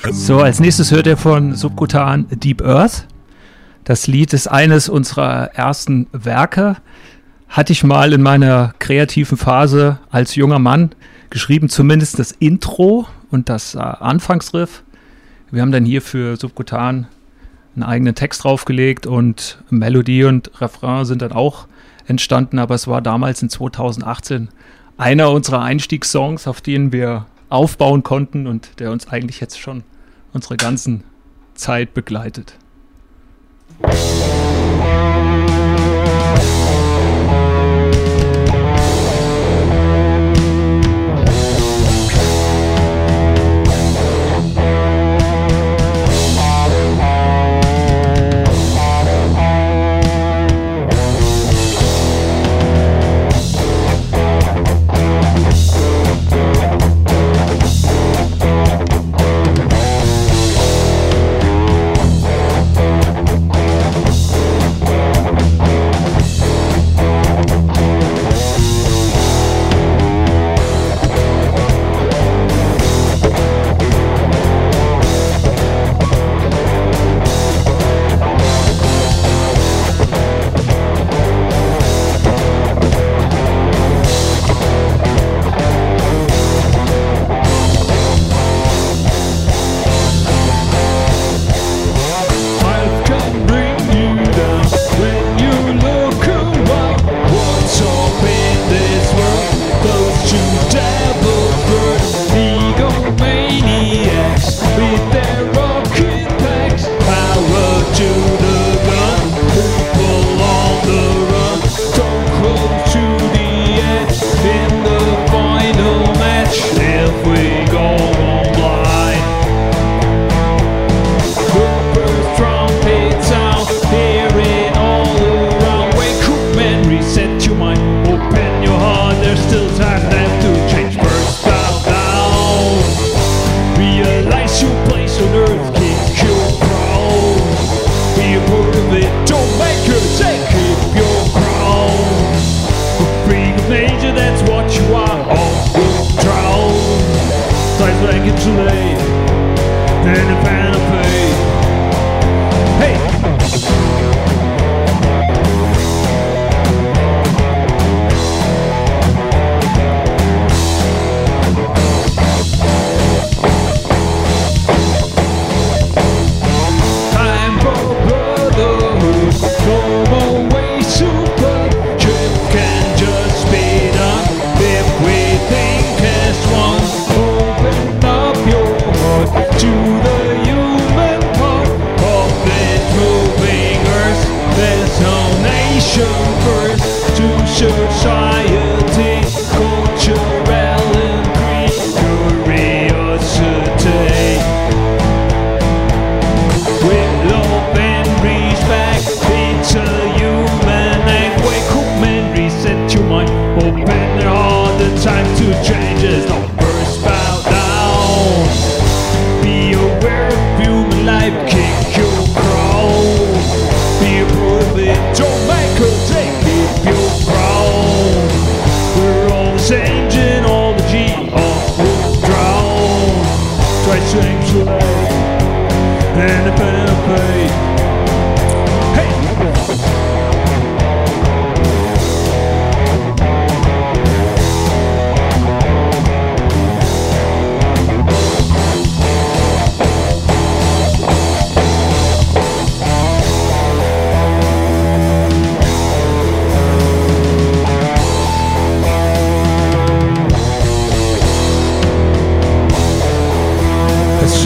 So, als nächstes hört ihr von Subkutan Deep Earth. Das Lied ist eines unserer ersten Werke. Hatte ich mal in meiner kreativen Phase als junger Mann geschrieben, zumindest das Intro und das Anfangsriff. Wir haben dann hier für Subkutan einen eigenen Text draufgelegt und Melodie und Refrain sind dann auch entstanden, aber es war damals in 2018 einer unserer Einstiegssongs, auf denen wir aufbauen konnten und der uns eigentlich jetzt schon unsere ganzen Zeit begleitet.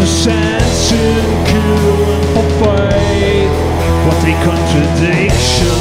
Contradiction